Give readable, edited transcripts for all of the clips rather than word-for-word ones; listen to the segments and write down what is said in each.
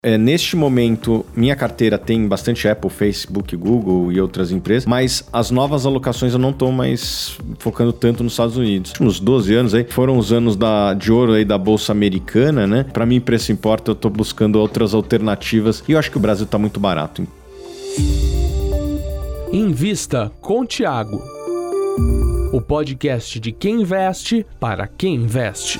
Neste momento, minha carteira tem bastante Apple, Facebook, Google e outras empresas, mas as novas alocações eu não estou mais focando tanto nos Estados Unidos. Nos últimos 12 anos aí, foram os anos de ouro aí da Bolsa Americana, né? Para mim, preço importa, eu estou buscando outras alternativas e eu acho que o Brasil está muito barato. Invista com Thiago, o podcast de quem investe para quem investe.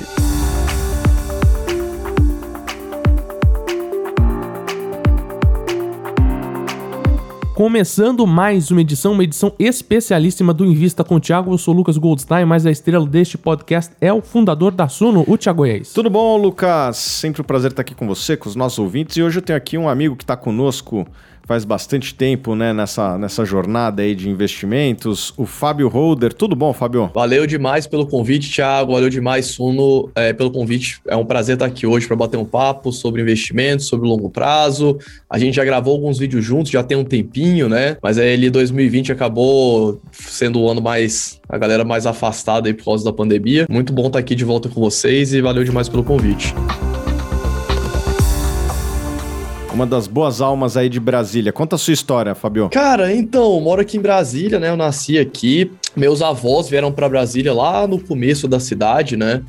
Começando mais uma edição especialíssima do Invista com o Thiago. Eu sou o Lucas Goldstein, mas a estrela deste podcast é o fundador da Suno, o Thiago Goiás. Tudo bom, Lucas? Sempre um prazer estar aqui com você, com os nossos ouvintes. E hoje eu tenho aqui um amigo que está conosco faz bastante tempo, né, nessa jornada aí de investimentos, o Fábio Holder. Tudo bom, Fábio? Valeu demais pelo convite, Thiago. Valeu demais, Suno, pelo convite. É um prazer estar aqui hoje para bater um papo sobre investimentos, sobre longo prazo. A gente já gravou alguns vídeos juntos, já tem um tempinho, né? Mas aí 2020 acabou sendo o ano a galera mais afastada aí por causa da pandemia. Muito bom estar aqui de volta com vocês e valeu demais pelo convite. Uma das boas almas aí de Brasília. Conta a sua história, Fabio. Cara, então, eu moro aqui em Brasília, né? Eu nasci aqui. Meus avós vieram para Brasília lá no começo da cidade, né?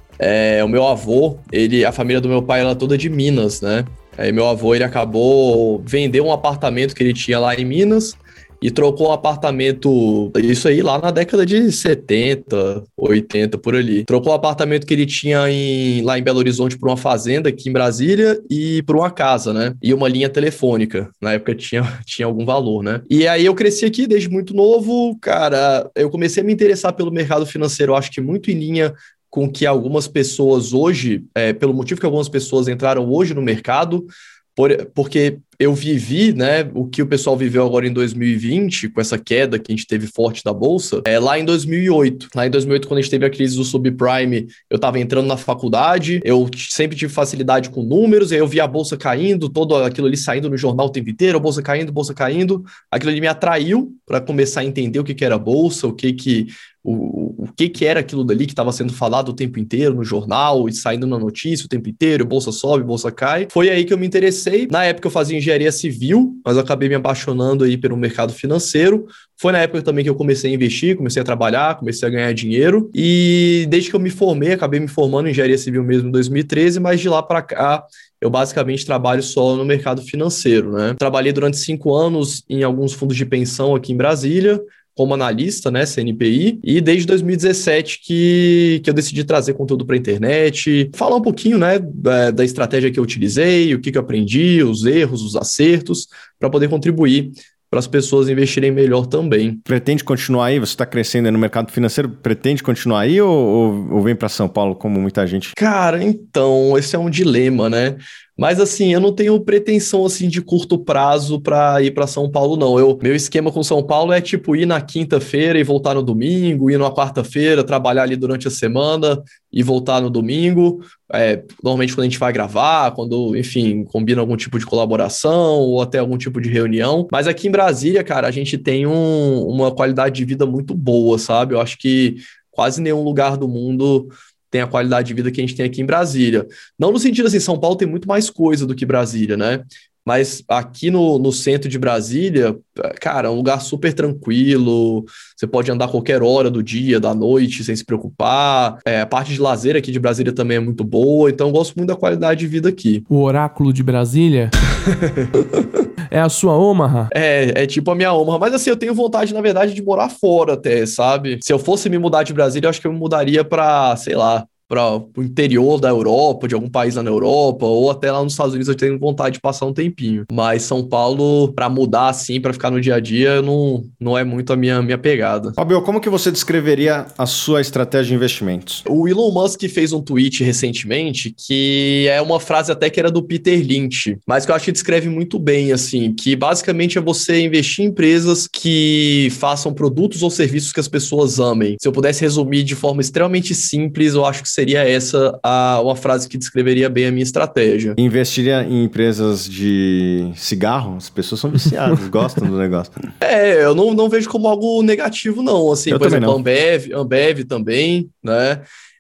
O meu avô, a família do meu pai era toda de Minas, né? Aí meu avô, ele acabou vendendo um apartamento que ele tinha lá em Minas e trocou um apartamento, isso aí lá na década de 70, 80, por ali. Trocou um apartamento que ele tinha lá em Belo Horizonte por uma fazenda aqui em Brasília e por uma casa, né? E uma linha telefônica. Na época tinha algum valor, né? E aí eu cresci aqui desde muito novo, cara. Eu comecei a me interessar pelo mercado financeiro, eu acho que muito em linha com que algumas pessoas hoje, pelo motivo que algumas pessoas entraram hoje no mercado, porque eu vivi, né, o que o pessoal viveu agora em 2020, com essa queda que a gente teve forte da Bolsa, lá em 2008. Lá em 2008, quando a gente teve a crise do subprime, eu estava entrando na faculdade, eu sempre tive facilidade com números, aí eu via a Bolsa caindo, todo aquilo ali saindo no jornal o tempo inteiro, a Bolsa caindo. Aquilo ali me atraiu para começar a entender o que era a Bolsa, o que era aquilo dali que estava sendo falado o tempo inteiro no jornal e saindo na notícia o tempo inteiro, bolsa sobe, bolsa cai. Foi aí que eu me interessei. Na época eu fazia engenharia civil, mas eu acabei me apaixonando aí pelo mercado financeiro. Foi na época também que eu comecei a investir, comecei a trabalhar, comecei a ganhar dinheiro. E desde que eu me formei, acabei me formando em engenharia civil mesmo em 2013, mas de lá para cá eu basicamente trabalho só no mercado financeiro, né? Trabalhei durante 5 anos em alguns fundos de pensão aqui em Brasília, como analista, né, CNPI, e desde 2017 que eu decidi trazer conteúdo para a internet, falar um pouquinho, né, da estratégia que eu utilizei, o que eu aprendi, os erros, os acertos, para poder contribuir para as pessoas investirem melhor também. Pretende continuar aí? Você está crescendo aí no mercado financeiro, pretende continuar aí ou vem para São Paulo como muita gente? Cara, então, esse é um dilema, né? Mas assim, eu não tenho pretensão assim de curto prazo para ir para São Paulo, não. Meu esquema com São Paulo é tipo ir na quinta-feira e voltar no domingo, ir na quarta-feira, trabalhar ali durante a semana e voltar no domingo. Normalmente quando a gente vai gravar, quando, enfim, combina algum tipo de colaboração ou até algum tipo de reunião. Mas aqui em Brasília, cara, a gente tem uma qualidade de vida muito boa, sabe? Eu acho que quase nenhum lugar do mundo tem a qualidade de vida que a gente tem aqui em Brasília. Não no sentido assim, São Paulo tem muito mais coisa do que Brasília, né? Mas aqui no centro de Brasília, cara, é um lugar super tranquilo, você pode andar a qualquer hora do dia, da noite, sem se preocupar. A parte de lazer aqui de Brasília também é muito boa, então eu gosto muito da qualidade de vida aqui. O oráculo de Brasília? É a sua Omaha? É tipo a minha Omaha, mas assim, eu tenho vontade, na verdade, de morar fora até, sabe? Se eu fosse me mudar de Brasília, eu acho que eu me mudaria pra, sei lá, para o interior da Europa, de algum país lá na Europa, ou até lá nos Estados Unidos eu tenho vontade de passar um tempinho. Mas São Paulo, para mudar assim, para ficar no dia a dia, não é muito a minha pegada. Fabio, como que você descreveria a sua estratégia de investimentos? O Elon Musk fez um tweet recentemente que é uma frase até que era do Peter Lynch, mas que eu acho que descreve muito bem, assim, que basicamente é você investir em empresas que façam produtos ou serviços que as pessoas amem. Se eu pudesse resumir de forma extremamente simples, eu acho que seria essa uma frase que descreveria bem a minha estratégia. Investiria em empresas de cigarro? As pessoas são viciadas, gostam do negócio. Eu não vejo como algo negativo, não. Assim, por exemplo, Ambev também, né?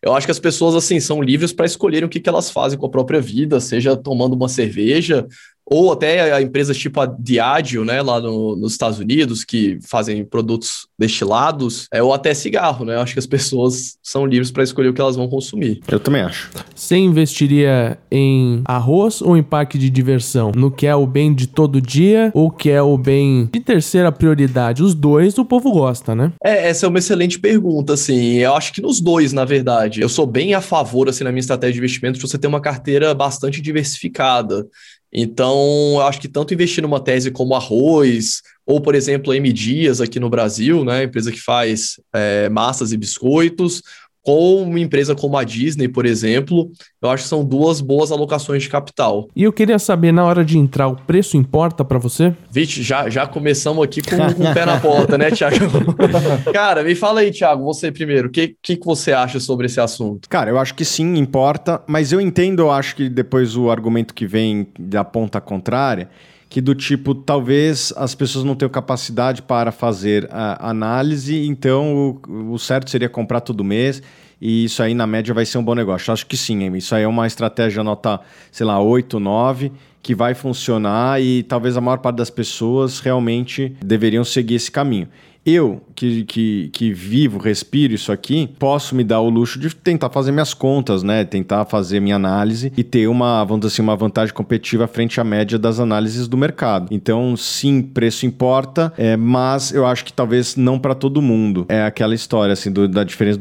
Eu acho que as pessoas, assim, são livres para escolherem o que elas fazem com a própria vida, seja tomando uma cerveja, ou até a empresas tipo a Diageo, né, lá nos Estados Unidos, que fazem produtos destilados, ou até cigarro, né? Eu acho que as pessoas são livres para escolher o que elas vão consumir. Eu também acho. Você investiria em arroz ou em parque de diversão? No que é o bem de todo dia ou que é o bem de terceira prioridade? Os dois o povo gosta, né? Essa é uma excelente pergunta, assim. Eu acho que nos dois, na verdade. Eu sou bem a favor, assim, na minha estratégia de investimento, de você ter uma carteira bastante diversificada. Então, eu acho que tanto investir numa tese como arroz, ou, por exemplo, a M. Dias aqui no Brasil, né, empresa que faz massas e biscoitos, ou uma empresa como a Disney, por exemplo, eu acho que são duas boas alocações de capital. E eu queria saber, na hora de entrar, o preço importa pra você? Vixe, já começamos aqui com o pé na porta, né, Thiago? Cara, me fala aí, Thiago, você primeiro, o que você acha sobre esse assunto? Cara, eu acho que sim, importa, mas eu entendo, eu acho que depois o argumento que vem da ponta contrária, que do tipo, talvez as pessoas não tenham capacidade para fazer a análise, então o certo seria comprar todo mês, e isso aí na média vai ser um bom negócio. Acho que sim, isso aí é uma estratégia nota, sei lá, 8, 9, que vai funcionar e talvez a maior parte das pessoas realmente deveriam seguir esse caminho. Eu, que vivo, respiro isso aqui, posso me dar o luxo de tentar fazer minhas contas, né? Tentar fazer minha análise e ter vamos dizer assim, uma vantagem competitiva frente à média das análises do mercado. Então, sim, preço importa, mas eu acho que talvez não para todo mundo. É aquela história, assim, da diferença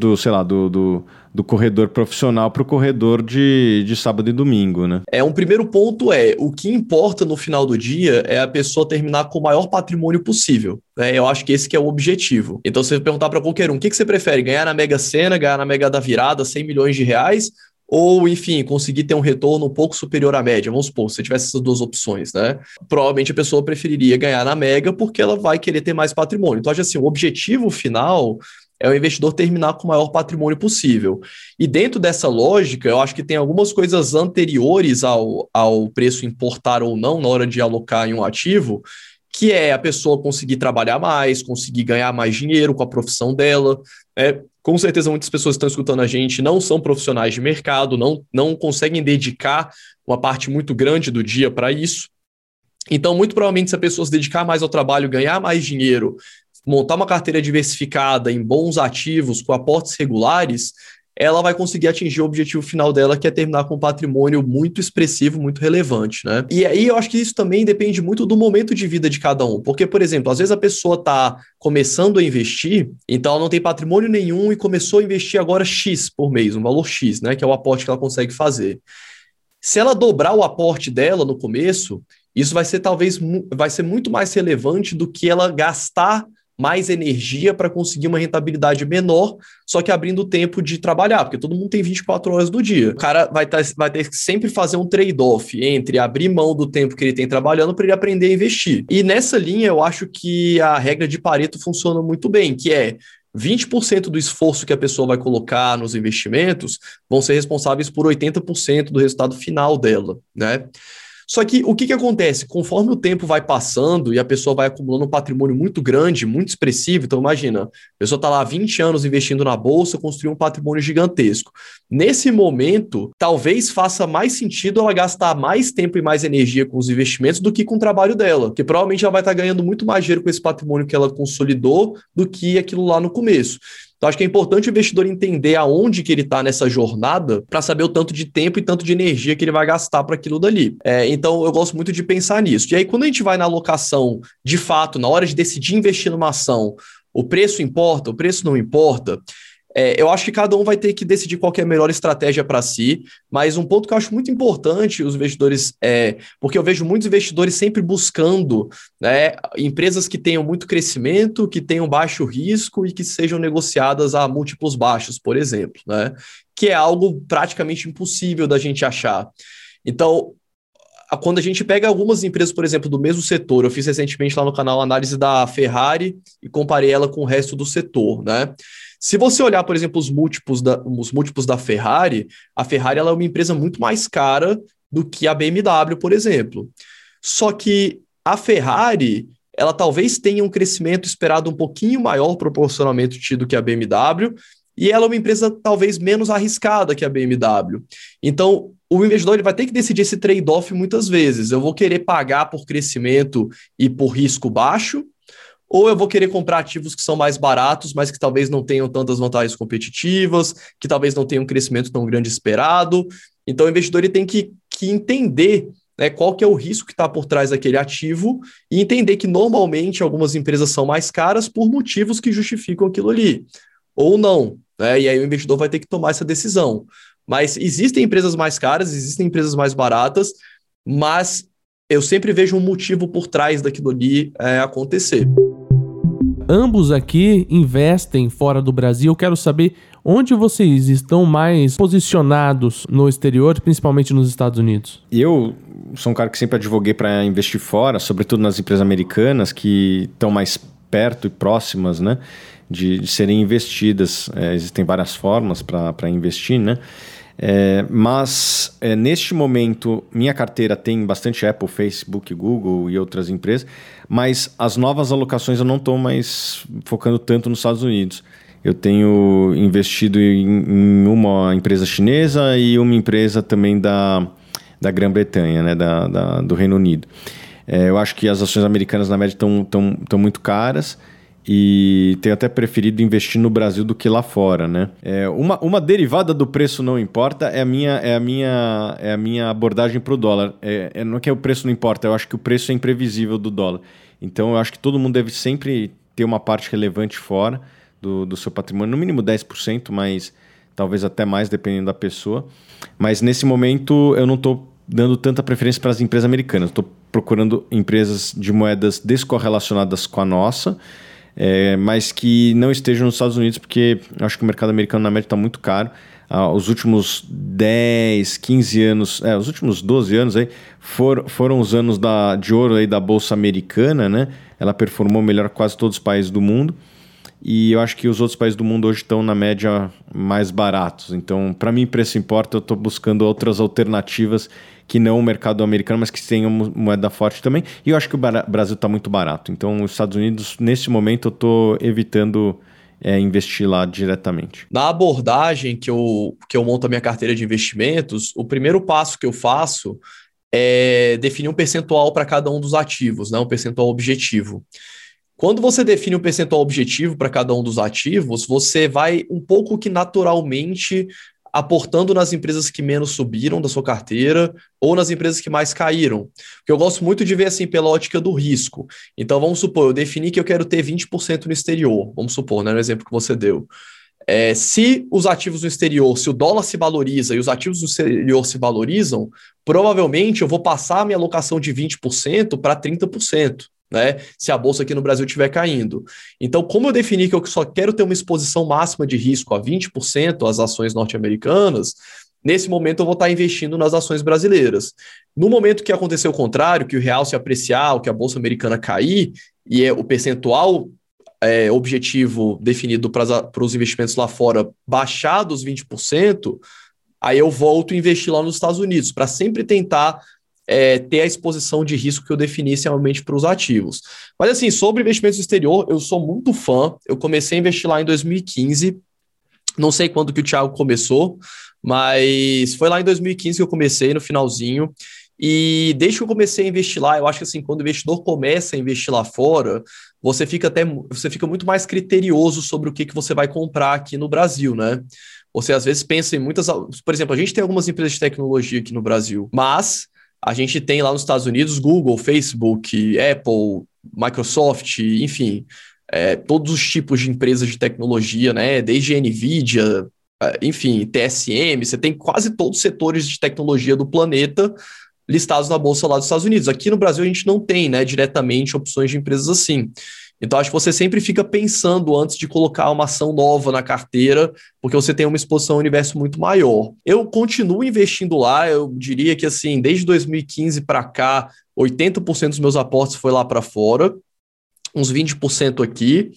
do corredor profissional para o corredor de sábado e domingo, né? Um primeiro ponto o que importa no final do dia é a pessoa terminar com o maior patrimônio possível. Eu acho que esse que é o objetivo. Então, se você perguntar para qualquer um, o que você prefere? Ganhar na Mega Sena, ganhar na Mega da Virada, 100 milhões de reais? Ou, enfim, conseguir ter um retorno um pouco superior à média? Vamos supor, se você tivesse essas duas opções, né? Provavelmente a pessoa preferiria ganhar na Mega porque ela vai querer ter mais patrimônio. Então, acho assim, o objetivo final é o investidor terminar com o maior patrimônio possível. E dentro dessa lógica, eu acho que tem algumas coisas anteriores ao preço importar ou não na hora de alocar em um ativo, que é a pessoa conseguir trabalhar mais, conseguir ganhar mais dinheiro com a profissão dela. Com certeza muitas pessoas que estão escutando a gente não são profissionais de mercado, não conseguem dedicar uma parte muito grande do dia para isso. Então, muito provavelmente, se a pessoa se dedicar mais ao trabalho, ganhar mais dinheiro, montar uma carteira diversificada em bons ativos, com aportes regulares, ela vai conseguir atingir o objetivo final dela, que é terminar com um patrimônio muito expressivo, muito relevante, né? E aí eu acho que isso também depende muito do momento de vida de cada um. Porque, por exemplo, às vezes a pessoa está começando a investir, então ela não tem patrimônio nenhum e começou a investir agora X por mês, um valor X, né? Que é o aporte que ela consegue fazer. Se ela dobrar o aporte dela no começo, isso vai ser muito mais relevante do que ela gastar mais energia para conseguir uma rentabilidade menor, só que abrindo tempo de trabalhar, porque todo mundo tem 24 horas do dia. O cara vai ter que sempre fazer um trade-off entre abrir mão do tempo que ele tem trabalhando para ele aprender a investir. E nessa linha, eu acho que a regra de Pareto funciona muito bem, que é 20% do esforço que a pessoa vai colocar nos investimentos vão ser responsáveis por 80% do resultado final dela, né? Só que o que acontece? Conforme o tempo vai passando e a pessoa vai acumulando um patrimônio muito grande, muito expressivo, então imagina, a pessoa está lá há 20 anos investindo na bolsa, construiu um patrimônio gigantesco. Nesse momento, talvez faça mais sentido ela gastar mais tempo e mais energia com os investimentos do que com o trabalho dela, porque provavelmente ela vai estar ganhando muito mais dinheiro com esse patrimônio que ela consolidou do que aquilo lá no começo. Então, acho que é importante o investidor entender aonde que ele está nessa jornada para saber o tanto de tempo e tanto de energia que ele vai gastar para aquilo dali. Então, eu gosto muito de pensar nisso. E aí, quando a gente vai na alocação, de fato, na hora de decidir investir numa ação, o preço importa, o preço não importa, eu acho que cada um vai ter que decidir qual que é a melhor estratégia para si, mas um ponto que eu acho muito importante os investidores porque eu vejo muitos investidores sempre buscando, né, empresas que tenham muito crescimento, que tenham baixo risco e que sejam negociadas a múltiplos baixos, por exemplo, né, que é algo praticamente impossível da gente achar. Então, quando a gente pega algumas empresas, por exemplo, do mesmo setor, eu fiz recentemente lá no canal a análise da Ferrari e comparei ela com o resto do setor, né? Se você olhar, por exemplo, os múltiplos da Ferrari, a Ferrari ela é uma empresa muito mais cara do que a BMW, por exemplo. Só que a Ferrari, ela talvez tenha um crescimento esperado um pouquinho maior proporcionalmente tido que a BMW, e ela é uma empresa talvez menos arriscada que a BMW. Então, o investidor ele vai ter que decidir esse trade-off muitas vezes. Eu vou querer pagar por crescimento e por risco baixo, ou eu vou querer comprar ativos que são mais baratos, mas que talvez não tenham tantas vantagens competitivas, que talvez não tenham um crescimento tão grande esperado. Então, o investidor ele tem que entender, né, qual que é o risco que está por trás daquele ativo e entender que, normalmente, algumas empresas são mais caras por motivos que justificam aquilo ali, ou não, né? E aí o investidor vai ter que tomar essa decisão. Mas existem empresas mais caras, existem empresas mais baratas, mas eu sempre vejo um motivo por trás daquilo ali acontecer. Ambos aqui investem fora do Brasil. Eu quero saber onde vocês estão mais posicionados no exterior, principalmente nos Estados Unidos. Eu sou um cara que sempre advoguei para investir fora, sobretudo nas empresas americanas que estão mais perto e próximas, né, de serem investidas. Existem várias formas para investir, né? Mas neste momento minha carteira tem bastante Apple, Facebook, Google e outras empresas, mas as novas alocações eu não estou mais focando tanto nos Estados Unidos. Eu tenho investido em uma empresa chinesa e uma empresa também da Grã-Bretanha, né, do Reino Unido. Eu acho que as ações americanas na média estão muito caras, e tenho até preferido investir no Brasil do que lá fora, né? Uma derivada do preço não importa é a minha abordagem para o dólar. Não é que o preço não importa, eu acho que o preço é imprevisível do dólar. Então eu acho que todo mundo deve sempre ter uma parte relevante fora do seu patrimônio, no mínimo 10%, mas talvez até mais, dependendo da pessoa. Mas nesse momento eu não estou dando tanta preferência para as empresas americanas. Estou procurando empresas de moedas descorrelacionadas com a nossa, mas que não estejam nos Estados Unidos, porque eu acho que o mercado americano na média está muito caro. Os últimos 10, 15 anos, os últimos 12 anos aí, foram os anos de ouro aí da Bolsa Americana, né? Ela performou melhor que quase todos os países do mundo. E eu acho que os outros países do mundo hoje estão na média mais baratos. Então, para mim, preço importa. Eu estou buscando outras alternativas que não o mercado americano, mas que tenham moeda forte também. E eu acho que o Brasil está muito barato. Então, os Estados Unidos, nesse momento, eu estou evitando investir lá diretamente. Na abordagem que eu monto a minha carteira de investimentos, o primeiro passo que eu faço é definir um percentual para cada um dos ativos, né? Um percentual objetivo. Quando você define um percentual objetivo para cada um dos ativos, você vai um pouco que naturalmente aportando nas empresas que menos subiram da sua carteira ou nas empresas que mais caíram. Porque eu gosto muito de ver assim pela ótica do risco. Então vamos supor, eu defini que eu quero ter 20% no exterior, vamos supor, né, no exemplo que você deu. Se os ativos no exterior, se o dólar se valoriza e os ativos no exterior se valorizam, provavelmente eu vou passar a minha alocação de 20% para 30%. Né, se a bolsa aqui no Brasil estiver caindo. Então, como eu defini que eu só quero ter uma exposição máxima de risco a 20% às ações norte-americanas, nesse momento eu vou estar investindo nas ações brasileiras. No momento que acontecer o contrário, que o real se apreciar, ou que a bolsa americana cair, e o percentual objetivo definido para os investimentos lá fora baixar dos 20%, aí eu volto a investir lá nos Estados Unidos, para sempre tentar ter a exposição de risco que eu defini inicialmente para os ativos. Mas assim, sobre investimentos no exterior, eu sou muito fã. Eu comecei a investir lá em 2015. Não sei quando que o Thiago começou, mas foi lá em 2015 que eu comecei, no finalzinho. E desde que eu comecei a investir lá, eu acho que assim, quando o investidor começa a investir lá fora, você fica muito mais criterioso sobre o que você vai comprar aqui no Brasil, né? Você às vezes pensa em muitas... Por exemplo, a gente tem algumas empresas de tecnologia aqui no Brasil, mas a gente tem lá nos Estados Unidos Google, Facebook, Apple, Microsoft, enfim, todos os tipos de empresas de tecnologia, né? Desde NVIDIA, enfim, TSM, você tem quase todos os setores de tecnologia do planeta listados na bolsa lá dos Estados Unidos. Aqui no Brasil a gente não tem, né, diretamente opções de empresas assim. Então, acho que você sempre fica pensando antes de colocar uma ação nova na carteira, porque você tem uma exposição ao universo muito maior. Eu continuo investindo lá, eu diria que, assim, desde 2015 para cá, 80% dos meus aportes foi lá para fora, uns 20% aqui.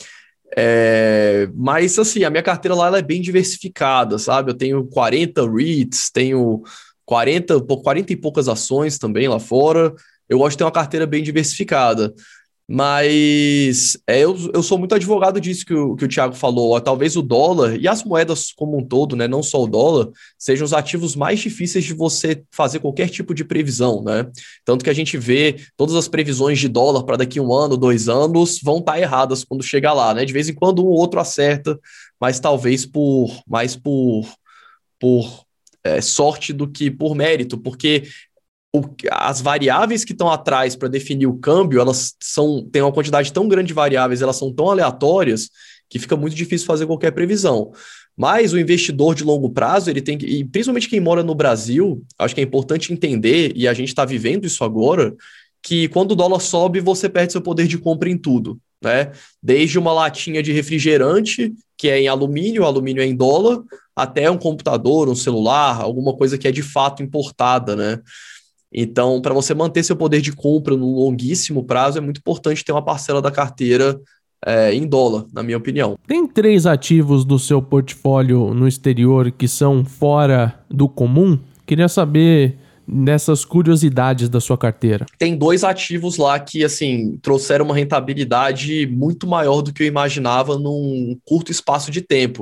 Mas, assim, a minha carteira lá ela é bem diversificada, sabe? Eu tenho 40 REITs, tenho 40 e poucas ações também lá fora. Eu gosto de ter uma carteira bem diversificada. Mas eu sou muito advogado disso que o Thiago falou. Ó, talvez o dólar e as moedas como um todo, né, não só o dólar, sejam os ativos mais difíceis de você fazer qualquer tipo de previsão, né? Tanto que a gente vê todas as previsões de dólar para daqui 1 ano, 2 anos, vão estar erradas quando chegar lá, né? De vez em quando um ou outro acerta, mas talvez mais por sorte do que por mérito, porque as variáveis que estão atrás para definir o câmbio, têm uma quantidade tão grande de variáveis, elas são tão aleatórias que fica muito difícil fazer qualquer previsão. Mas o investidor de longo prazo, ele tem que, e principalmente quem mora no Brasil, acho que é importante entender, e a gente está vivendo isso agora, que quando o dólar sobe, você perde seu poder de compra em tudo, né? Desde uma latinha de refrigerante, que é em alumínio, o alumínio é em dólar, até um computador, um celular, alguma coisa que é de fato importada, né? Então, para você manter seu poder de compra no longuíssimo prazo, é muito importante ter uma parcela da carteira em dólar, na minha opinião. Tem 3 ativos do seu portfólio no exterior que são fora do comum? Queria saber dessas curiosidades da sua carteira. Tem 2 ativos lá que, assim, trouxeram uma rentabilidade muito maior do que eu imaginava num curto espaço de tempo.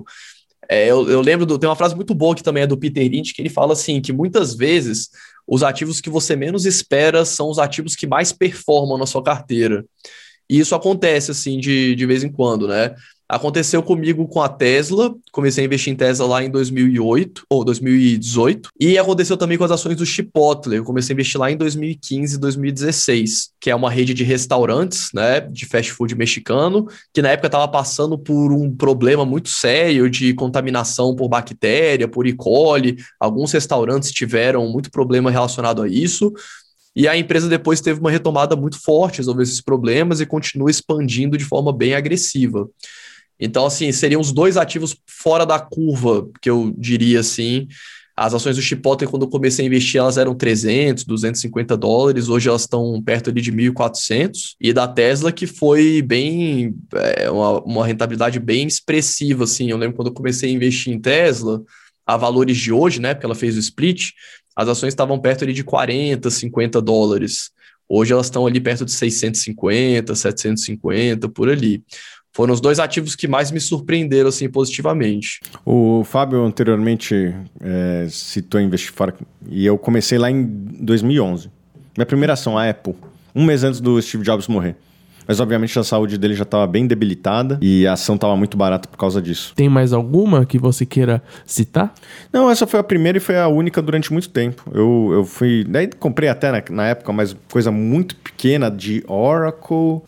Eu lembro, tem uma frase muito boa que também é do Peter Lynch, que ele fala assim, que muitas vezes os ativos que você menos espera são os ativos que mais performam na sua carteira. E isso acontece, assim, de vez em quando, né? Aconteceu comigo com a Tesla, comecei a investir em Tesla lá em 2008 ou 2018, e aconteceu também com as ações do Chipotle, eu comecei a investir lá em 2015 e 2016, que é uma rede de restaurantes, né, de fast food mexicano, que na época estava passando por um problema muito sério de contaminação por bactéria, por E. coli, alguns restaurantes tiveram muito problema relacionado a isso, e a empresa depois teve uma retomada muito forte, resolveu esses problemas e continua expandindo de forma bem agressiva. Então, assim, seriam os 2 ativos fora da curva, que eu diria assim. As ações do Chipotle, quando eu comecei a investir, elas eram 300, 250 dólares, hoje elas estão perto ali de 1.400, e da Tesla, que foi bem, uma rentabilidade bem expressiva, assim. Eu lembro quando eu comecei a investir em Tesla, a valores de hoje, né, porque ela fez o split, as ações estavam perto ali de 40, 50 dólares. Hoje elas estão ali perto de 650, 750, por ali. Foram os 2 ativos que mais me surpreenderam, assim, positivamente. O Fábio anteriormente citou investir fora, e eu comecei lá em 2011. Minha primeira ação, a Apple, 1 mês antes do Steve Jobs morrer. Mas, obviamente, a saúde dele já estava bem debilitada e a ação estava muito barata por causa disso. Tem mais alguma que você queira citar? Não, essa foi a primeira e foi a única durante muito tempo. Eu fui... Daí comprei até na época, mas coisa muito pequena de Oracle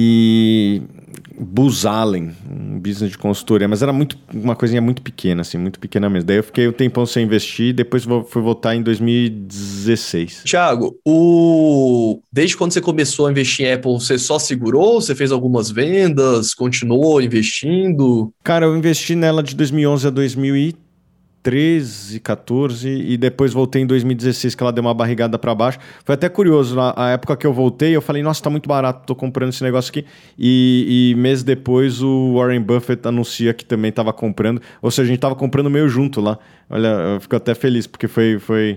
e Booz Allen, um business de consultoria. Mas era uma coisinha muito pequena, assim, muito pequena mesmo. Daí eu fiquei um tempão sem investir e depois fui voltar em 2016. Thiago, desde quando você começou a investir em Apple, você só segurou? Você fez algumas vendas? Continuou investindo? Cara, eu investi nela de 2011 a 2013, 14 e depois voltei em 2016, que ela deu uma barrigada para baixo. Foi até curioso, na época que eu voltei, eu falei, nossa, tá muito barato, tô comprando esse negócio aqui. E mês depois o Warren Buffett anuncia que também tava comprando. Ou seja, a gente tava comprando meio junto lá. Olha, eu fico até feliz, porque foi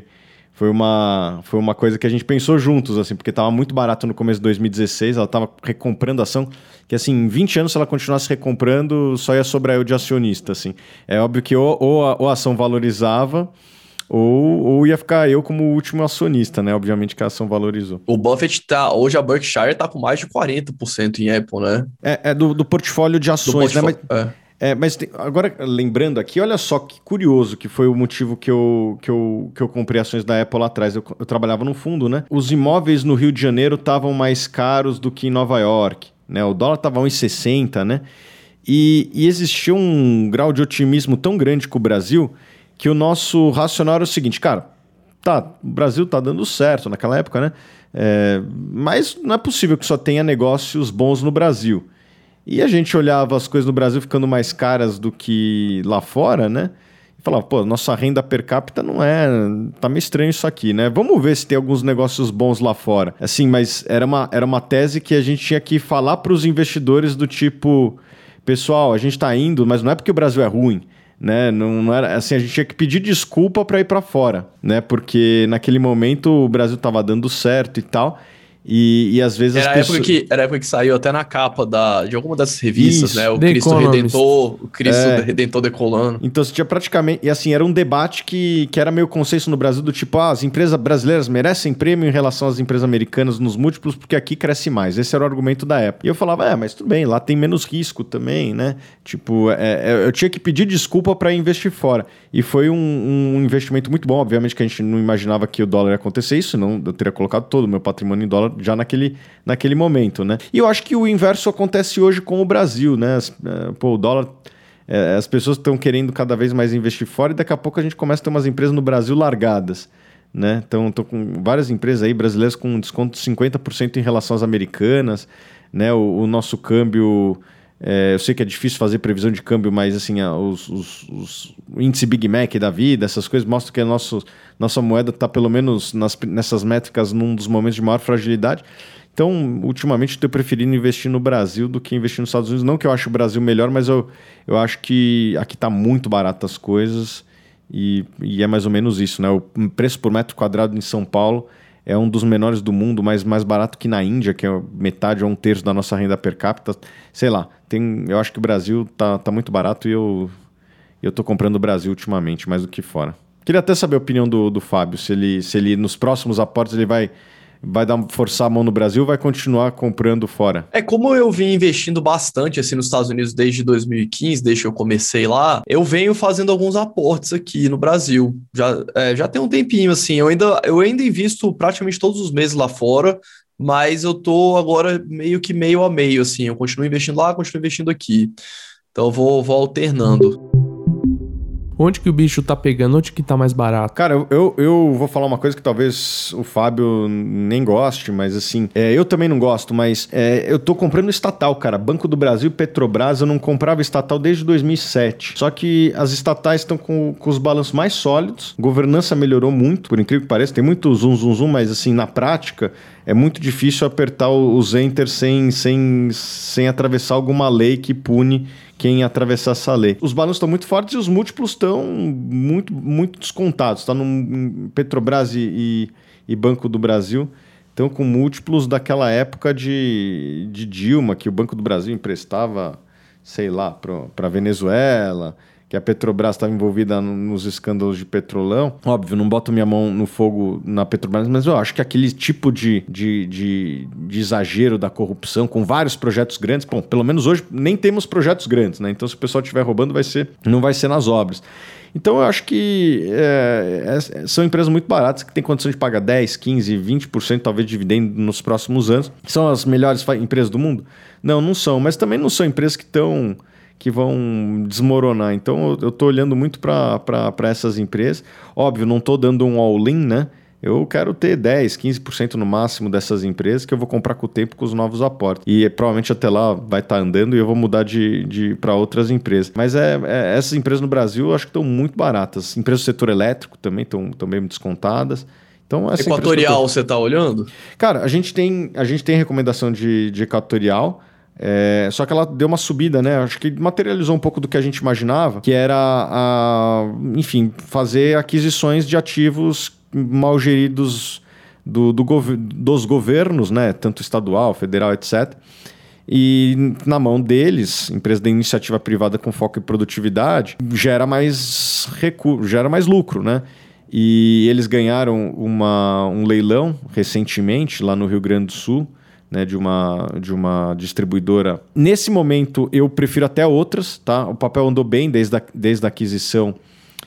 uma coisa que a gente pensou juntos, assim, porque estava muito barato no começo de 2016, ela estava recomprando a ação, que assim, em 20 anos, se ela continuasse recomprando, só ia sobrar eu de acionista, assim. É óbvio que ou a ação valorizava, ou ia ficar eu como o último acionista, né? Obviamente que a ação valorizou. O Buffett hoje a Berkshire tá com mais de 40% em Apple, né? Do portfólio de ações, né? Mas agora, lembrando aqui, olha só que curioso que foi o motivo que eu comprei ações da Apple lá atrás. Eu trabalhava no fundo, né? Os imóveis no Rio de Janeiro estavam mais caros do que em Nova York, né? O dólar estava 1,60, né? E existia um grau de otimismo tão grande com o Brasil que o nosso racional era o seguinte, cara, o Brasil tá dando certo naquela época, né? Mas não é possível que só tenha negócios bons no Brasil. E a gente olhava as coisas no Brasil ficando mais caras do que lá fora, né? E falava, pô, nossa renda per capita não é... Tá meio estranho isso aqui, né? Vamos ver se tem alguns negócios bons lá fora. Assim, mas era uma tese que a gente tinha que falar para os investidores do tipo... Pessoal, a gente tá indo, mas não é porque o Brasil é ruim, né? Não era assim, a gente tinha que pedir desculpa para ir para fora, né? Porque naquele momento o Brasil tava dando certo e tal... E às vezes Era a época que saiu até na capa de alguma dessas revistas, Isso, né? O The Cristo Economist. Redentor, o Cristo Redentor decolando. Então você tinha praticamente... E assim, era um debate que era meio consenso no Brasil do tipo, as empresas brasileiras merecem prêmio em relação às empresas americanas nos múltiplos porque aqui cresce mais. Esse era o argumento da época. E eu falava, mas tudo bem, lá tem menos risco também, né? Tipo, eu tinha que pedir desculpa para investir fora. E foi um investimento muito bom. Obviamente que a gente não imaginava que o dólar ia acontecer isso, senão eu teria colocado todo o meu patrimônio em dólar já naquele momento, né? E eu acho que o inverso acontece hoje com o Brasil, né? O dólar... as pessoas estão querendo cada vez mais investir fora e daqui a pouco a gente começa a ter umas empresas no Brasil largadas, né? Então, estou com várias empresas aí brasileiras com desconto de 50% em relação às americanas, né? O nosso câmbio... eu sei que é difícil fazer previsão de câmbio, mas assim, o índice Big Mac da vida, essas coisas mostram que a nossa moeda está pelo menos nessas métricas num dos momentos de maior fragilidade. Então, ultimamente, estou preferindo investir no Brasil do que investir nos Estados Unidos. Não que eu ache o Brasil melhor, mas eu acho que aqui está muito barato as coisas e é mais ou menos isso, né? O preço por metro quadrado em São Paulo é um dos menores do mundo, mas mais barato que na Índia, que é metade ou um terço da nossa renda per capita. Sei lá, eu acho que o Brasil tá muito barato e eu tô comprando o Brasil ultimamente, mais do que fora. Queria até saber a opinião do Fábio, se ele nos próximos aportes ele vai forçar a mão no Brasil ou vai continuar comprando fora? Como eu vim investindo bastante assim nos Estados Unidos desde 2015, desde que eu comecei lá, eu venho fazendo alguns aportes aqui no Brasil. Já tem um tempinho, assim, eu ainda invisto praticamente todos os meses lá fora, mas eu tô agora meio a meio, assim, eu continuo investindo lá, continuo investindo aqui. Então eu vou alternando. Onde que o bicho tá pegando? Onde que tá mais barato? Cara, eu vou falar uma coisa que talvez o Fábio nem goste, mas assim, eu também não gosto, mas eu tô comprando estatal, cara. Banco do Brasil e Petrobras, eu não comprava estatal desde 2007. Só que as estatais estão com os balanços mais sólidos, governança melhorou muito, por incrível que pareça, tem muito zoom, mas assim, na prática, é muito difícil apertar os enter sem atravessar alguma lei que pune quem atravessar essa lei. Os balanços estão muito fortes e os múltiplos estão muito, muito descontados. Está no Petrobras e Banco do Brasil estão com múltiplos daquela época de Dilma, que o Banco do Brasil emprestava, sei lá, para Venezuela, que a Petrobras estava envolvida nos escândalos de petrolão. Óbvio, não boto minha mão no fogo na Petrobras, mas eu acho que aquele tipo de exagero da corrupção, com vários projetos grandes, bom, pelo menos hoje nem temos projetos grandes, né? Então se o pessoal estiver roubando, não vai ser nas obras. Então eu acho que são empresas muito baratas, que têm condição de pagar 10%, 15%, 20% talvez de dividendo nos próximos anos. São as melhores empresas do mundo? Não são, mas também não são empresas que vão desmoronar. Então eu estou olhando muito para essas empresas. Óbvio, não estou dando um all-in, né? Eu quero ter 10%, 15% no máximo dessas empresas que eu vou comprar com o tempo com os novos aportes. E provavelmente até lá vai estar andando e eu vou mudar para outras empresas. Mas essas empresas no Brasil eu acho que estão muito baratas. Empresas do setor elétrico também estão bem descontadas. Então, Equatorial, você está olhando? Cara, a gente tem recomendação de Equatorial. Só que ela deu uma subida, né? Acho que materializou um pouco do que a gente imaginava, que era, enfim, fazer aquisições de ativos mal geridos dos governos, né? Tanto estadual, federal, etc. E na mão deles, empresa de iniciativa privada com foco em produtividade, gera mais lucro, né? E eles ganharam um leilão recentemente lá no Rio Grande do Sul, né, de uma distribuidora. Nesse momento, eu prefiro até outras, tá? O papel andou bem desde a aquisição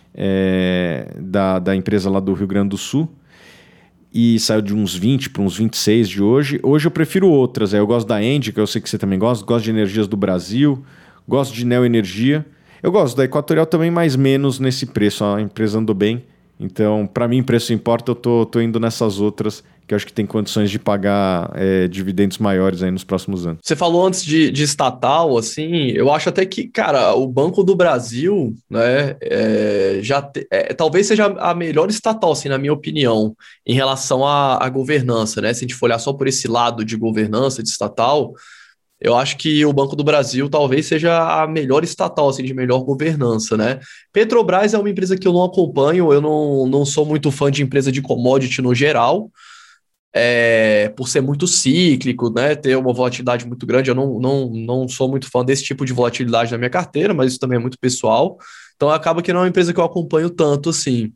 da empresa lá do Rio Grande do Sul e saiu de uns 20 para uns 26 de hoje. Hoje eu prefiro outras. Eu gosto da Engie, que eu sei que você também gosto de Energias do Brasil, gosto de Neoenergia. Eu gosto da Equatorial também, mas menos nesse preço. A empresa andou bem. Então, para mim, preço importa, eu tô indo nessas outras que eu acho que tem condições de pagar dividendos maiores aí nos próximos anos. Você falou antes de estatal, assim, eu acho até que, cara, o Banco do Brasil, né, talvez seja a melhor estatal, assim, na minha opinião, em relação à governança, né? Se a gente for olhar só por esse lado de governança, de estatal, eu acho que o Banco do Brasil talvez seja a melhor estatal, assim, de melhor governança, né? Petrobras é uma empresa que eu não acompanho, eu não sou muito fã de empresa de commodity no geral. por ser muito cíclico, né, ter uma volatilidade muito grande. Eu não sou muito fã desse tipo de volatilidade na minha carteira, mas isso também é muito pessoal. Então acaba que não é uma empresa que eu acompanho tanto assim.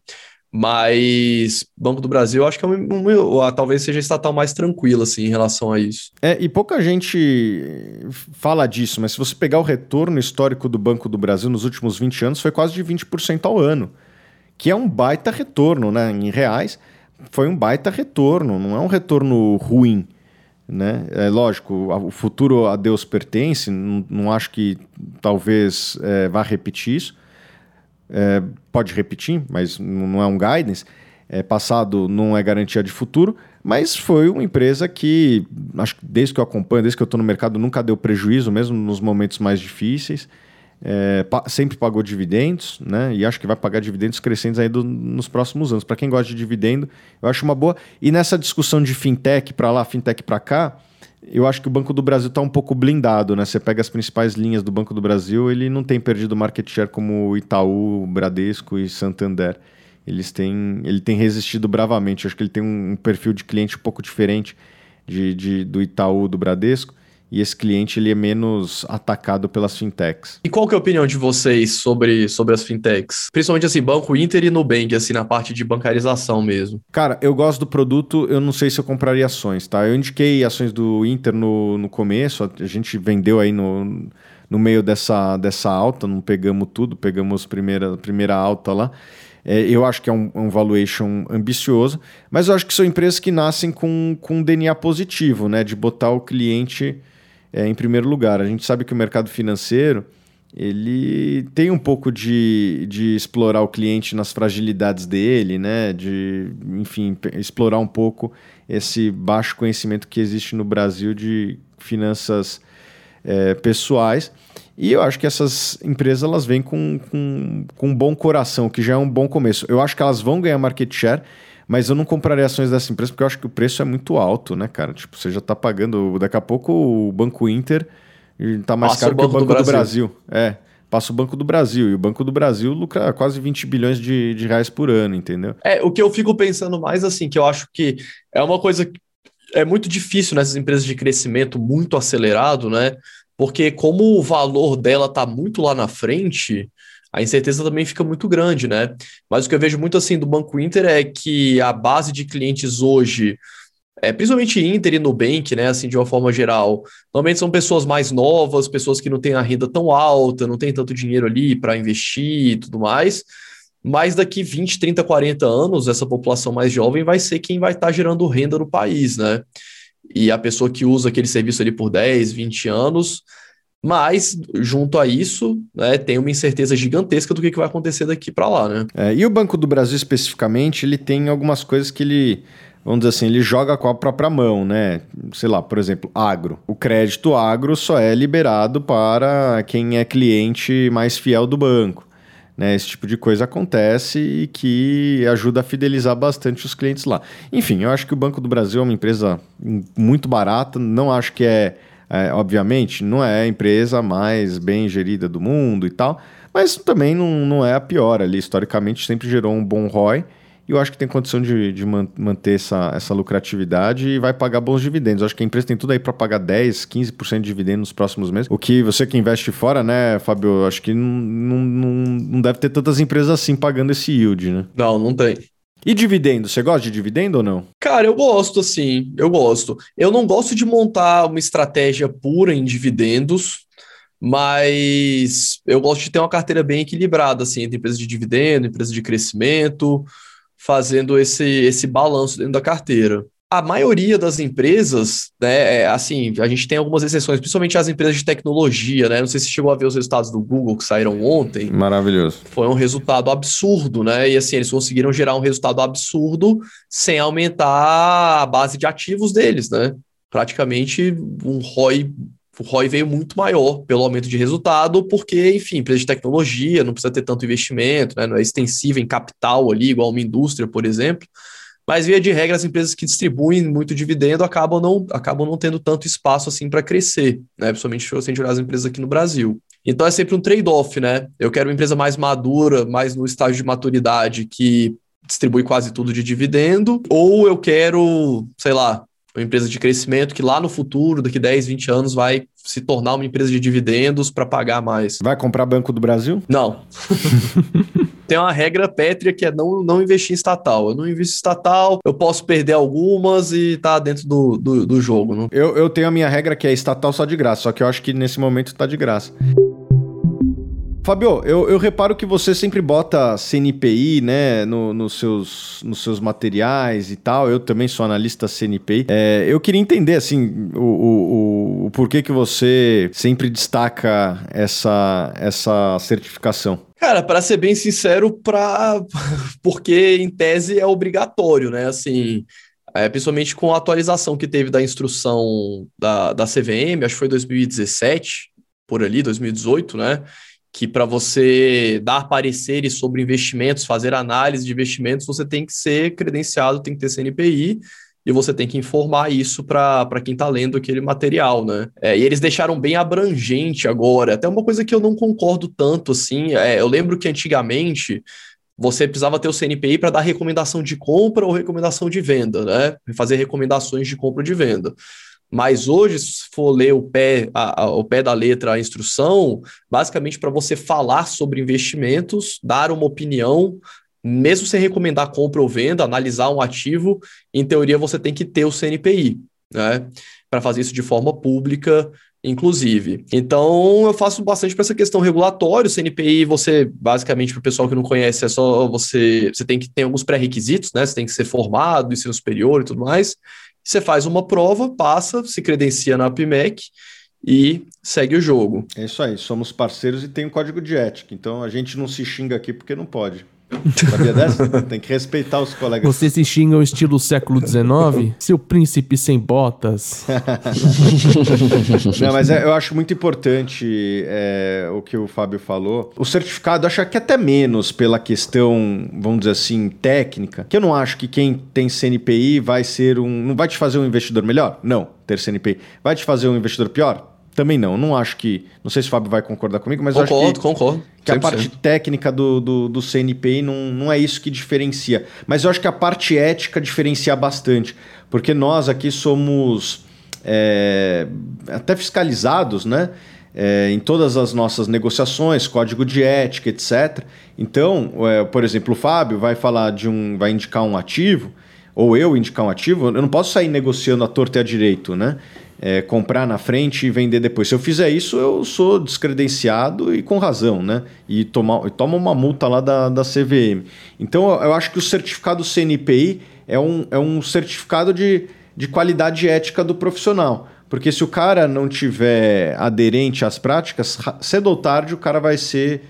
Mas Banco do Brasil, eu acho que talvez seja a estatal mais tranquila assim, em relação a isso. E pouca gente fala disso, mas se você pegar o retorno histórico do Banco do Brasil nos últimos 20 anos, foi quase de 20% ao ano, que é um baita retorno, né? Em reais, foi um baita retorno, não é um retorno ruim, né? É lógico, o futuro a Deus pertence, não acho que talvez vá repetir isso. Pode repetir, mas não é um guidance. Passado não é garantia de futuro, mas foi uma empresa que, acho que desde que eu acompanho, desde que eu estou no mercado, nunca deu prejuízo, mesmo nos momentos mais difíceis. Sempre pagou dividendos, né? E acho que vai pagar dividendos crescentes aí nos próximos anos. Para quem gosta de dividendo, eu acho uma boa. E nessa discussão de fintech para lá, fintech para cá, eu acho que o Banco do Brasil está um pouco blindado, né? Você pega as principais linhas do Banco do Brasil, ele não tem perdido market share como Itaú, Bradesco e Santander. Ele tem resistido bravamente. Eu acho que ele tem um perfil de cliente um pouco diferente do Itaú, do Bradesco. E esse cliente ele é menos atacado pelas fintechs. E qual que é a opinião de vocês sobre as fintechs? Principalmente assim, Banco Inter e Nubank, assim, na parte de bancarização mesmo. Cara, eu gosto do produto, eu não sei se eu compraria ações, tá? Eu indiquei ações do Inter no começo, a gente vendeu aí no meio dessa alta, não pegamos tudo, pegamos a primeira alta lá. Eu acho que é um valuation ambicioso, mas eu acho que são empresas que nascem com um DNA positivo, né? De botar o cliente em primeiro lugar. A gente sabe que o mercado financeiro ele tem um pouco de explorar o cliente nas fragilidades dele, né? De, enfim, explorar um pouco esse baixo conhecimento que existe no Brasil de finanças pessoais. E eu acho que essas empresas elas vêm com um bom coração, que já é um bom começo. Eu acho que elas vão ganhar market share, mas eu não compraria ações dessa empresa porque eu acho que o preço é muito alto, né, cara? Tipo, você já tá pagando... Daqui a pouco o Banco Inter tá mais caro que o Banco do Brasil. Passa o Banco do Brasil. E o Banco do Brasil lucra quase 20 bilhões de reais por ano, entendeu? O que eu fico pensando mais, assim, que eu acho que é uma coisa que é muito difícil nessas empresas de crescimento muito acelerado, né? Porque como o valor dela tá muito lá na frente, a incerteza também fica muito grande, né? Mas o que eu vejo muito assim do Banco Inter é que a base de clientes hoje, principalmente Inter e Nubank, né? Assim, de uma forma geral, normalmente são pessoas mais novas, pessoas que não têm a renda tão alta, não têm tanto dinheiro ali para investir e tudo mais. Mas daqui 20, 30, 40 anos, essa população mais jovem vai ser quem vai estar gerando renda no país, né? E a pessoa que usa aquele serviço ali por 10, 20 anos, mas junto a isso, né, tem uma incerteza gigantesca do que vai acontecer daqui para lá, né? E o Banco do Brasil especificamente, ele tem algumas coisas que ele, vamos dizer assim, ele joga com a própria mão, né? Sei lá, por exemplo, agro. O crédito agro só é liberado para quem é cliente mais fiel do banco. Né, esse tipo de coisa acontece e que ajuda a fidelizar bastante os clientes lá. Enfim, eu acho que o Banco do Brasil é uma empresa muito barata, não acho que obviamente, não é a empresa mais bem gerida do mundo e tal, mas também não é a pior ali. Historicamente, sempre gerou um bom ROI e eu acho que tem condição de manter essa lucratividade e vai pagar bons dividendos. Eu acho que a empresa tem tudo aí para pagar 10%, 15% de dividendo nos próximos meses. O que você que investe fora, né, Fábio, eu acho que não deve ter tantas empresas assim pagando esse yield, né? Não tem. E dividendo? Você gosta de dividendo ou não? Cara, eu gosto, assim, eu gosto. Eu não gosto de montar uma estratégia pura em dividendos, mas eu gosto de ter uma carteira bem equilibrada, assim, entre empresas de dividendo, empresas de crescimento, fazendo esse balanço dentro da carteira. A maioria das empresas, né, assim, a gente tem algumas exceções, principalmente as empresas de tecnologia, né? Não sei se chegou a ver os resultados do Google que saíram ontem. Maravilhoso. Foi um resultado absurdo, né? E assim, eles conseguiram gerar um resultado absurdo sem aumentar a base de ativos deles, né? Praticamente o ROI veio muito maior pelo aumento de resultado, porque, enfim, empresa de tecnologia não precisa ter tanto investimento, né? Não é extensiva em capital ali, igual uma indústria, por exemplo. Mas, via de regra, as empresas que distribuem muito dividendo acabam não tendo tanto espaço assim para crescer, né? Principalmente se a gente olhar as empresas aqui no Brasil. Então é sempre um trade-off, né? Eu quero uma empresa mais madura, mais no estágio de maturidade, que distribui quase tudo de dividendo, ou eu quero, sei lá, uma empresa de crescimento que lá no futuro, daqui 10, 20 anos, vai se tornar uma empresa de dividendos para pagar mais. Vai comprar Banco do Brasil? Não. Tem uma regra pétrea que é não investir em estatal. Eu não invisto em estatal, eu posso perder algumas e tá dentro do jogo. Não? Eu tenho a minha regra que é estatal só de graça, só que eu acho que nesse momento tá de graça. Fábio, eu reparo que você sempre bota CNPI, né, nos seus materiais e tal. Eu também sou analista CNPI. Eu queria entender, assim, o porquê que você sempre destaca essa certificação. Cara, para ser bem sincero, porque em tese é obrigatório, né? Assim, principalmente com a atualização que teve da instrução da CVM, acho que foi 2017, por ali, 2018, né? Que para você dar pareceres sobre investimentos, fazer análise de investimentos, você tem que ser credenciado, tem que ter CNPI, e você tem que informar isso para quem está lendo aquele material, né? E eles deixaram bem abrangente agora, até uma coisa que eu não concordo tanto, assim, eu lembro que antigamente você precisava ter o CNPI para dar recomendação de compra ou recomendação de venda, né? Fazer recomendações de compra ou de venda. Mas hoje, se for ler o pé da letra, a instrução, basicamente para você falar sobre investimentos, dar uma opinião, mesmo sem recomendar compra ou venda, analisar um ativo, em teoria você tem que ter o CNPI, né? Para fazer isso de forma pública, inclusive. Então, eu faço bastante para essa questão regulatória. O CNPI, você, basicamente, para o pessoal que não conhece, é só você tem que ter alguns pré-requisitos, né? Você tem que ser formado, ensino superior e tudo mais. Você faz uma prova, passa, se credencia na APMEC e segue o jogo. É isso aí, somos parceiros e tem um código de ética, então a gente não se xinga aqui porque não pode. Sabia dessa? Tem que respeitar os colegas. Você se xinga ao estilo século XIX? Seu príncipe sem botas. Não, mas eu acho muito importante o que o Fábio falou. O certificado, acho que até menos pela questão, vamos dizer assim, técnica, que eu não acho que quem tem CNPI não vai te fazer um investidor melhor? Não, ter CNPI. Vai te fazer um investidor pior? Também não. Não acho que... Não sei se o Fábio vai concordar comigo, mas Concordo. Que a parte técnica do CNPI não é isso que diferencia. Mas eu acho que a parte ética diferencia bastante. Porque nós aqui somos até fiscalizados, né? Em todas as nossas negociações, código de ética, etc. Então, por exemplo, o Fábio vai indicar um ativo, ou eu indicar um ativo, eu não posso sair negociando à torta e à direito, né? Comprar na frente e vender depois. Se eu fizer isso, eu sou descredenciado e com razão, né? E tomo uma multa lá da CVM. Então, eu acho que o certificado CNPI é um certificado de qualidade ética do profissional. Porque se o cara não tiver aderente às práticas, cedo ou tarde o cara vai ser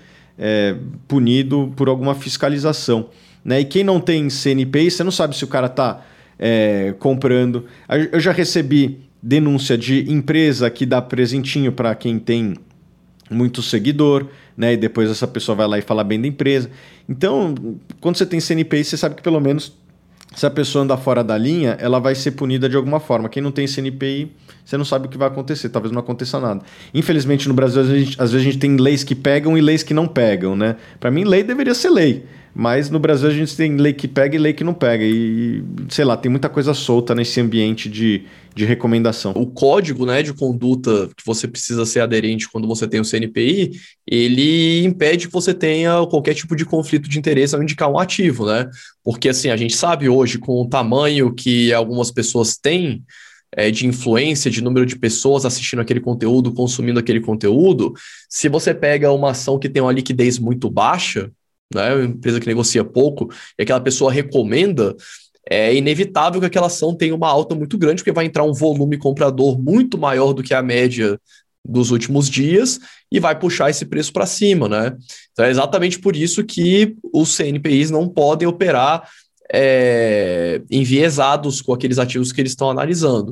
punido por alguma fiscalização, né? E quem não tem CNPI, você não sabe se o cara está comprando. Eu já recebi denúncia de empresa que dá presentinho para quem tem muito seguidor, né? E depois essa pessoa vai lá e fala bem da empresa. Então, quando você tem CNPI, você sabe que pelo menos se a pessoa andar fora da linha, ela vai ser punida de alguma forma. Quem não tem CNPI, você não sabe o que vai acontecer, talvez não aconteça nada. Infelizmente, no Brasil, às vezes a gente tem leis que pegam e leis que não pegam, né? Para mim, lei deveria ser lei. Mas no Brasil a gente tem lei que pega e lei que não pega. E, sei lá, tem muita coisa solta nesse ambiente de recomendação. O código, né, de conduta que você precisa ser aderente quando você tem o CNPI, ele impede que você tenha qualquer tipo de conflito de interesse ao indicar um ativo, né? Porque, assim, a gente sabe hoje, com o tamanho que algumas pessoas têm, de influência, de número de pessoas assistindo aquele conteúdo, consumindo aquele conteúdo, se você pega uma ação que tem uma liquidez muito baixa, né, uma empresa que negocia pouco, e aquela pessoa recomenda, é inevitável que aquela ação tenha uma alta muito grande, porque vai entrar um volume comprador muito maior do que a média dos últimos dias e vai puxar esse preço para cima, né? Então é exatamente por isso que os CNPIs não podem operar enviesados com aqueles ativos que eles estão analisando.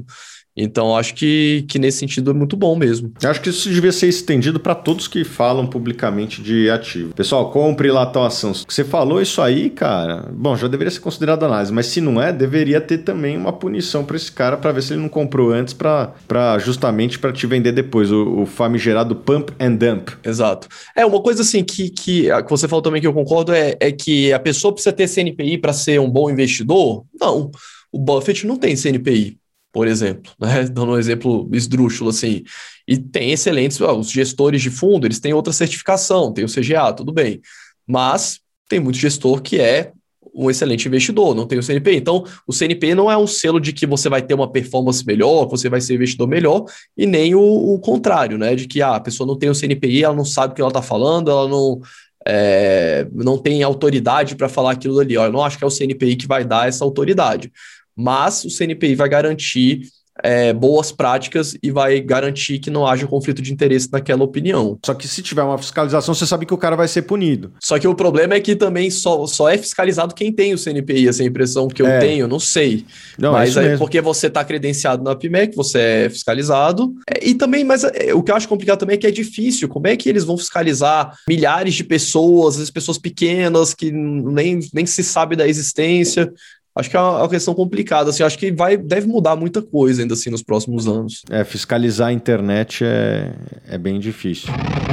Então, acho que nesse sentido é muito bom mesmo. Eu acho que isso devia ser estendido para todos que falam publicamente de ativo. Pessoal, compre lá tal ação. Você falou isso aí, cara, bom, já deveria ser considerado análise, mas se não é, deveria ter também uma punição para esse cara para ver se ele não comprou antes justamente para te vender depois, o famigerado pump and dump. Exato. Uma coisa assim que você falou também que eu concordo é que a pessoa precisa ter CNPI para ser um bom investidor? Não. O Buffett não tem CNPI, por exemplo, né? Dando um exemplo esdrúxulo assim. E tem excelentes, os gestores de fundo, eles têm outra certificação, tem o CGA, tudo bem. Mas tem muito gestor que é um excelente investidor, não tem o CNPI. Então, o CNPI não é um selo de que você vai ter uma performance melhor, que você vai ser investidor melhor, e nem o contrário, né? De que a pessoa não tem o CNPI, ela não sabe o que ela está falando, ela não tem autoridade para falar aquilo ali. Eu não acho que é o CNPI que vai dar essa autoridade. Mas o CNPI vai garantir boas práticas e vai garantir que não haja conflito de interesse naquela opinião. Só que se tiver uma fiscalização, você sabe que o cara vai ser punido. Só que o problema é que também só é fiscalizado quem tem o CNPI, essa impressão que eu tenho, não sei. Não, mas é porque você está credenciado na PMEC, você é fiscalizado. E também, mas o que eu acho complicado também é que é difícil. Como é que eles vão fiscalizar milhares de pessoas, as pessoas pequenas que nem se sabe da existência? Acho que é uma questão complicada, assim, acho que deve mudar muita coisa ainda assim nos próximos anos. Fiscalizar a internet é bem difícil.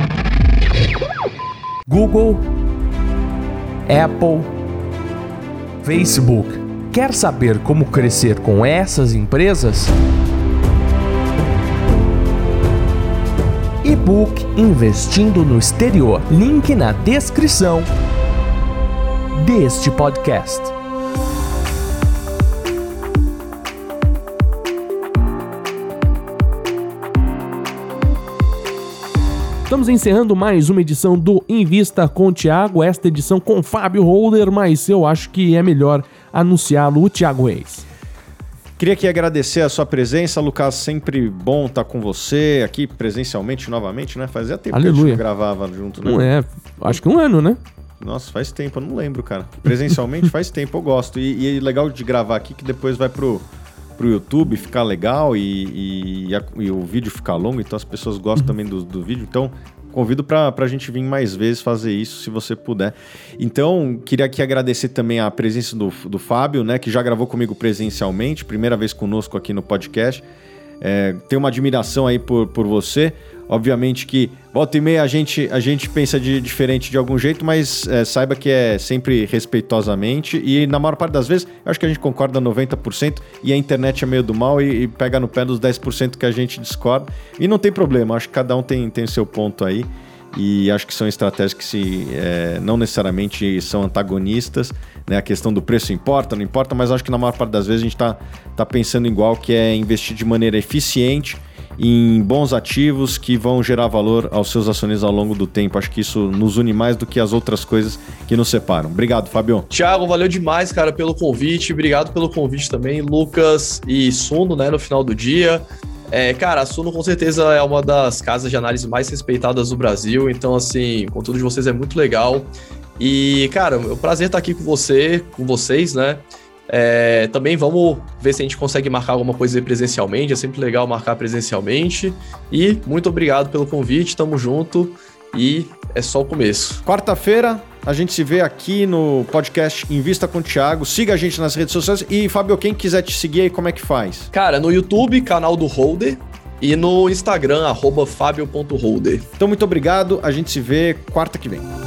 Google, Apple, Facebook. Quer saber como crescer com essas empresas? E-book Investindo no Exterior. Link na descrição deste podcast. Estamos encerrando mais uma edição do Invista com o Thiago, esta edição com Fábio Holder, mas eu acho que é melhor anunciá-lo, o Thiago Reis. Queria aqui agradecer a sua presença, Lucas, sempre bom estar com você aqui presencialmente novamente, né? Fazia tempo que a gente gravava junto, né? Não é, acho que 1 ano, né? Nossa, faz tempo, eu não lembro, cara. Presencialmente faz tempo, eu gosto. E é legal de gravar aqui que depois vai pro YouTube ficar legal e o vídeo ficar longo, então as pessoas gostam também do vídeo, então convido pra gente vir mais vezes fazer isso, se você puder. Então, queria aqui agradecer também a presença do Fábio, né, que já gravou comigo presencialmente, primeira vez conosco aqui no podcast. Tenho uma admiração aí por você. Obviamente que volta e meia a gente pensa diferente de algum jeito, mas saiba que é sempre respeitosamente e na maior parte das vezes eu acho que a gente concorda 90% e a internet é meio do mal e pega no pé dos 10% que a gente discorda e não tem problema, acho que cada um tem o seu ponto aí e acho que são estratégias que não necessariamente são antagonistas, né? A questão do preço importa, não importa, mas acho que na maior parte das vezes a gente tá pensando igual, que é investir de maneira eficiente em bons ativos que vão gerar valor aos seus acionistas ao longo do tempo. Acho que isso nos une mais do que as outras coisas que nos separam. Obrigado, Fábio. Thiago, valeu demais, cara, pelo convite. Obrigado pelo convite também, Lucas e Suno, né, no final do dia. Cara, a Suno com certeza é uma das casas de análise mais respeitadas do Brasil, então, assim, o conteúdo de vocês é muito legal. E, cara, é um prazer estar aqui com vocês, né? Também vamos ver se a gente consegue marcar alguma coisa presencialmente, é sempre legal marcar presencialmente. E muito obrigado pelo convite, tamo junto e é só o começo. Quarta-feira a gente se vê aqui no podcast Invista com o Thiago. Siga a gente nas redes sociais e, Fábio, quem quiser te seguir aí, como é que faz? Cara, no YouTube, canal do Holder, e no Instagram, @fabio.holder. Então, muito obrigado, a gente se vê quarta que vem.